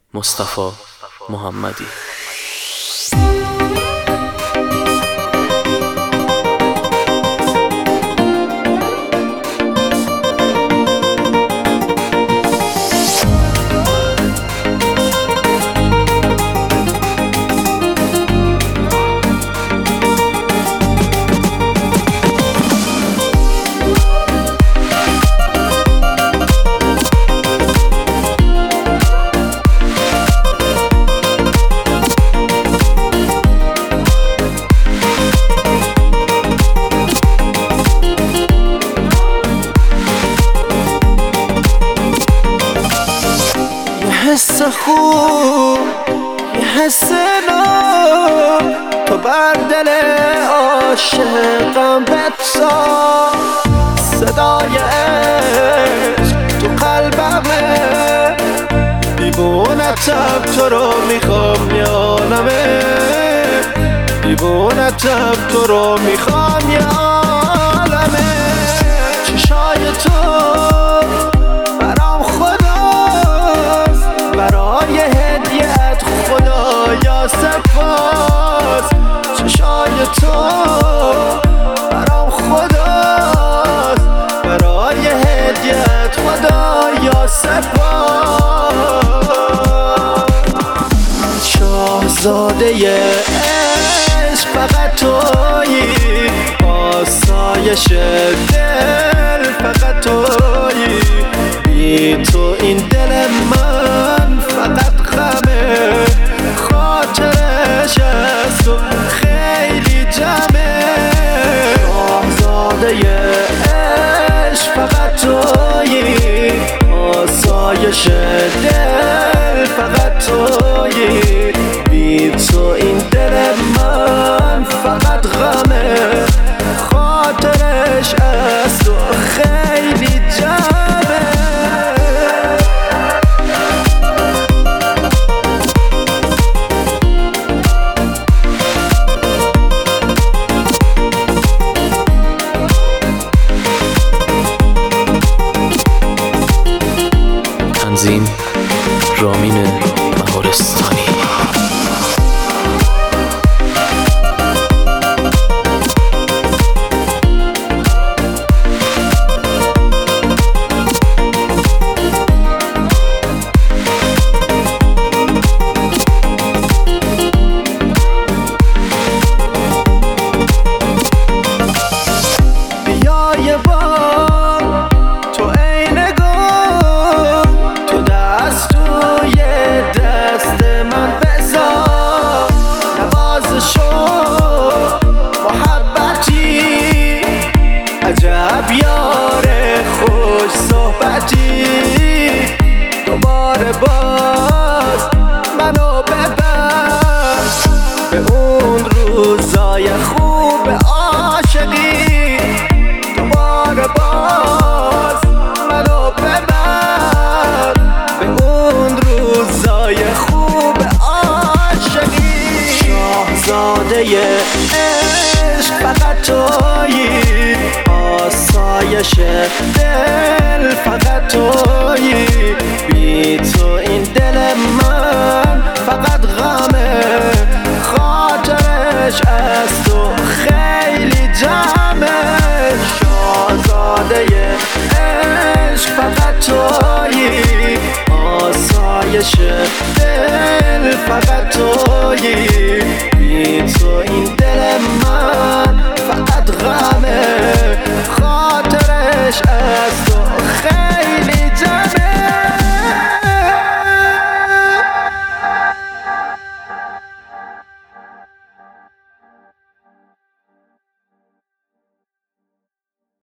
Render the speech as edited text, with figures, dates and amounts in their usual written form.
مصطفی محمدی. حس خوب یه حس نو تو بر دل عاشقم بتسا صدای عشق تو قلبمه دیوونتم تو رو میخوام یانمه دیوونتم تو رو میخوام یانمه چشای تو برای هدیت خدایا سپاس چشای تو برام خداست برای هدیت خدایا سپاس شاهزاده عشق فقط تویی آسایش دل فقط تویی بی تو این دل من فقط غمه خاطرش از تو خیلی جمعه شاهزاده عشق فقط تویی آسایش دل فقط تویی بی تو این دل من فقط غمه خاطرش از تو خیلی جمعه تنظیم رامین مهارستانی. عجب یار خوش صحبتی دوباره باز منو ببر به اون روزای خوب عاشقی دوباره باز منو ببر به اون روزای خوب عاشقی شاهزاده عشق فقط تویی آسایش دل فقط تویی بی تو این دل من فقط غمه خاطرش از تو خیلی جمعه شاهزاده عشق فقط تویی آسایش دل فقط تویی